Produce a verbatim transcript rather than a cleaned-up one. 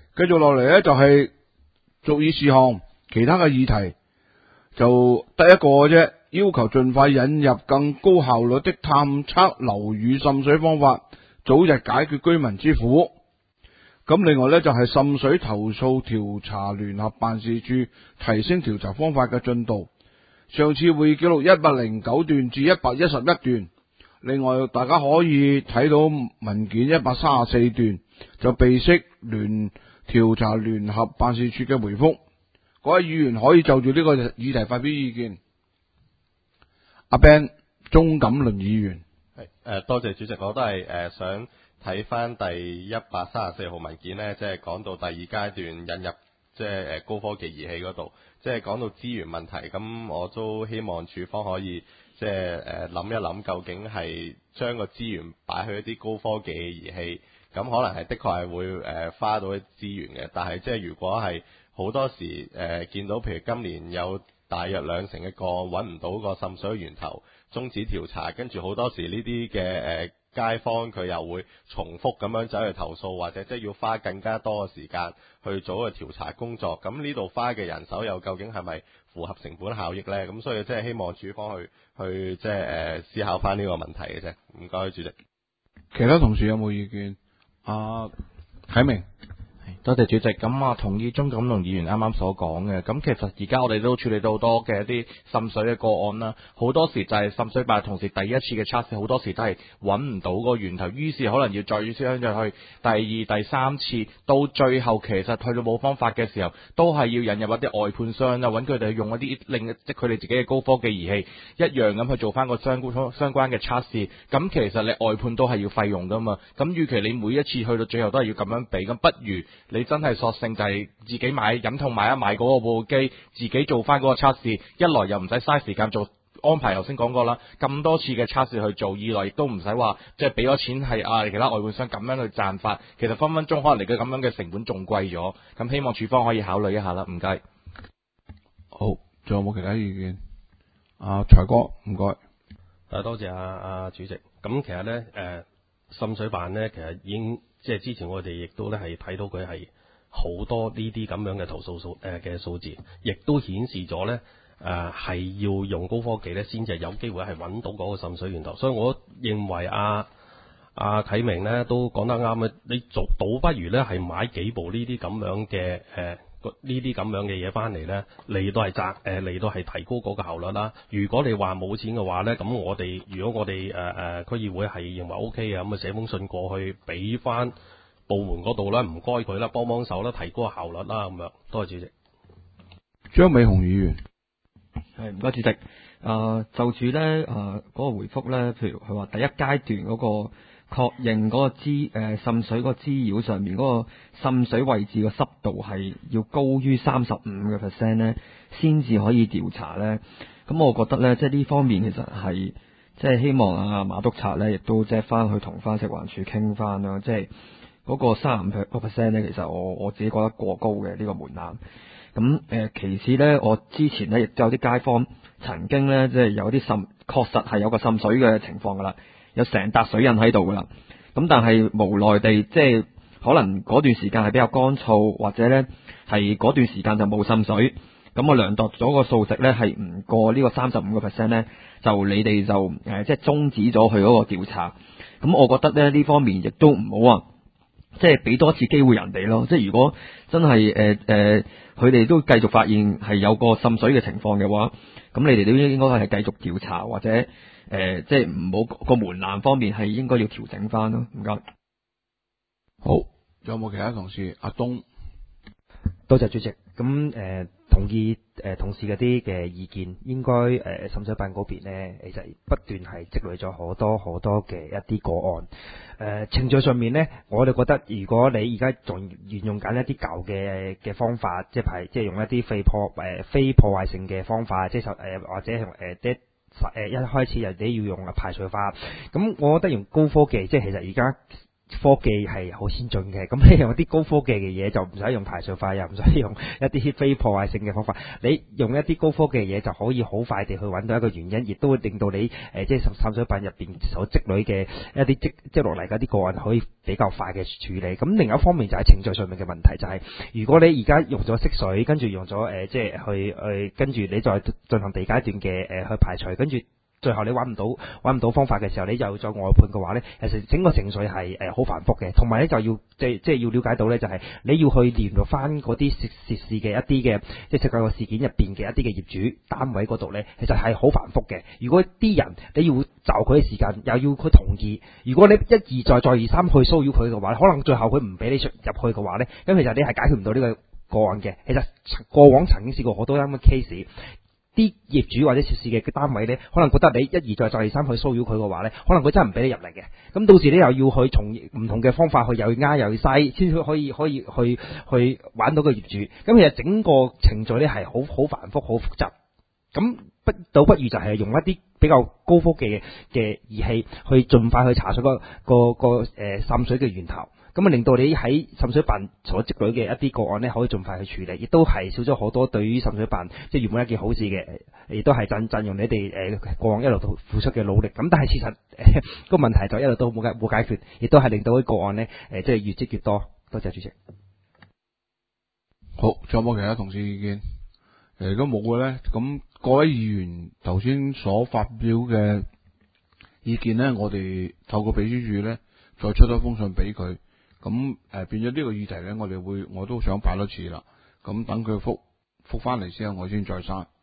繼續落嚟咧就係注意事項，其他嘅議題就得一個嘅啫，要求盡快引入更高效率的探測樓宇滲水方法，早日解決居民之苦。咁另外咧就係滲水投訴調查聯合辦事處提升調查方法嘅進度。上次會議記錄一百零九段至一百一十一段，另外大家可以睇到文件一百三十四段，就備悉聯調查聯合辦事處嘅回覆。各位議員可以就住呢個議題發表意見。阿 Ben 鍾錦麟議員， 係誒，多謝主席，我都係誒、呃、想睇翻第一百三十四號文件呢，即係講到第二階段引入即係誒高科技儀器嗰度，即係講到資源問題，咁我都希望署方可以即係誒諗一諗，究竟係將個資源擺去一啲高科技嘅儀器，咁可能係的確係會誒、呃、花到啲資源嘅，但係即係如果係好多時誒、呃、見到，譬如今年有大約兩成嘅個案揾唔到個滲水源頭，終止調查，跟住好多時呢啲嘅誒街坊佢又會重複咁樣走去投訴，或者即係要花更加多嘅時間去做個調查工作。咁呢度花嘅人手又究竟係咪符合成本效益呢？咁所以即係希望署方去去即係誒思考翻呢個問題嘅啫。唔該，主席。 其他同事有冇意見？阿啟明。 多謝主席，咁啊同意鍾錦麟議員啱啱所講嘅，咁其實而家我哋都處理到好多嘅一啲滲水嘅個案啦，好多時就係滲水辦同時第一次嘅測試，好多時都係揾唔到個源頭，於是可能要再將入去第二、第三次，到最後其實去到冇方法嘅時候，都係要引入一啲外判商啦，揾佢哋用一啲另即係佢哋自己嘅高科技儀器，一樣咁去做翻個相關相關嘅測試。咁其實你外判都係要費用噶嘛，咁與其你每一次去到最後都係要咁樣俾，咁不如你真係索性就係自己買忍痛買一買嗰個部機，自己做翻嗰個測試，一來又唔使嘥時間做安排，頭先講過啦，咁多次嘅測試去做，二來亦都唔使話即係俾咗錢係啊其他外判商咁樣去賺法，其實分分鐘可能你嘅咁樣嘅成本仲貴咗，咁希望署方可以考慮一下啦，唔該。 好，仲有冇其他意見？阿財哥，唔該。 啊，多謝阿阿主席。咁其實咧，誒滲水辦咧，其實已經即係之前我哋亦都咧係睇到佢係好多呢啲咁樣嘅投訴數誒嘅數字，亦都顯示咗咧誒係要用高科技咧先至有機會係揾到嗰個滲水源頭。所以我認為阿阿啟明咧都講得啱啊！你做倒不如咧係買幾部呢啲咁樣嘅誒。呢啲咁樣嘅嘢翻嚟呢，嚟到係賺誒嚟到係提高嗰個效率啦。如果你話冇錢嘅話呢，咁我哋如果我哋誒誒區議會係認為 O K 嘅，咁啊寫封信過去俾翻部門嗰度啦，唔該佢啦，幫幫手啦，提高個效率啦，咁樣。多謝主席。 張美雄議員， 係唔該主席。啊，就住呢啊嗰個回覆呢，譬如佢話第一階段嗰個確認嗰個滋誒滲水嗰個滋擾上面嗰個滲水位置嘅濕度係要高於三十五嘅 percent 咧，先至可以調查咧。咁我覺得咧，即係呢方面其實係即係希望啊馬督察咧，亦都即係翻去同翻食環署傾翻啦。即係嗰個三十五個 percent 咧，其實我我自己覺得過高嘅呢、這個門檻。咁誒、呃，其次咧，我之前咧亦都有啲街坊曾經咧，即係有啲滲，確實係有個滲水嘅情況噶啦。有成笪水印喺度噶啦，咁但係無奈地，即係可能嗰段時間係比較乾燥，或者咧係嗰段時間就冇滲水，咁我量度咗個數值咧係唔過呢個三十五個 percent 咧，就你哋就誒、呃、即係終止咗佢嗰個調查。咁我覺得咧呢方面亦都唔好啊，即係俾多次機會人哋咯。即係如果真係誒誒佢哋都繼續發現係有個滲水嘅情況嘅話，咁你哋都應該係繼續調查或者。誒、呃，即係唔好個門檻方面係應該要調整翻咯，唔該。 好，仲有冇其他同事？阿東， 多謝主席。咁誒、呃、同意誒、呃、同事嗰啲嘅意見，應該誒滲水辦嗰邊咧，其實不斷係積累咗好多好多嘅一啲個案。誒、呃、程序上面咧，我哋覺得如果你而家仲沿用緊一啲舊嘅嘅方法，即係即係用一啲非破誒、呃、非破壞性嘅方法，即係誒、呃、或者係誒啲。誒一開始人哋要用啊排除法，咁我覺得用高科技，即係其實而家科技係好先進嘅，咁你用啲高科技嘅嘢就唔使用排除法，又唔使用一啲非破壞性嘅方法，你用一啲高科技嘅嘢就可以好快地去揾到一個原因，亦都會令到你誒、呃、即係滲水辦入邊所積累嘅一啲積積落嚟嗰啲個案可以比較快嘅處理。咁另一方面就係程序上面嘅問題，就係、是、如果你而家用咗識水，跟住用咗誒、呃、即係去去跟住你再進行第二階段嘅誒、呃、去排除，跟住。最後你揾唔到揾唔到方法嘅時候，你就再外判嘅話呢，其實整個程序係誒好繁複嘅，同埋呢，就要即係即係要了解到呢，就係你要去聯絡翻嗰啲涉涉事嘅一啲嘅即係涉及個事件入邊嘅一啲嘅業主單位嗰度呢，其實係好繁複嘅。如果啲人你要就佢嘅時間，又要佢同意，如果你一而再再而三去騷擾佢嘅話，可能最後佢唔俾你出入去嘅話呢，咁其實你係解決唔到呢個個案嘅。其實過往曾經試過好多咁嘅 case。啲業主或者涉事嘅單位呢，可能覺得你一而再再而三去騷擾佢嘅話呢，可能佢真係唔俾你入嚟嘅。咁到時你又要去從唔同嘅方法去又要呃又要篩，先可以可以去去玩到個業主。咁其實整個程序呢係好好繁複好複雜。咁不倒不如就係用一啲比較高科技嘅嘅儀器去盡快去查出個個個誒滲水嘅源頭。咁啊，令到你喺滲水辦所積累嘅一啲個案呢，可以盡快去處理，亦都係少咗好多對於滲水辦即係原本一件好事嘅，亦都係讚讚揚你哋誒過往一路都付出嘅努力。咁但係事實個問題就一路都冇解冇解決，亦都係令到啲個案呢誒即係越積越多。多謝主席。 好，仲有冇其他同事意見？誒，如果冇嘅咧，咁各位議員頭先所發表嘅意見呢，我哋透過秘書處咧再出多封信俾佢。咁誒、呃、變咗呢個議題咧，我哋會我都想擺多次啦。咁等佢覆覆翻嚟之後，我先再刪。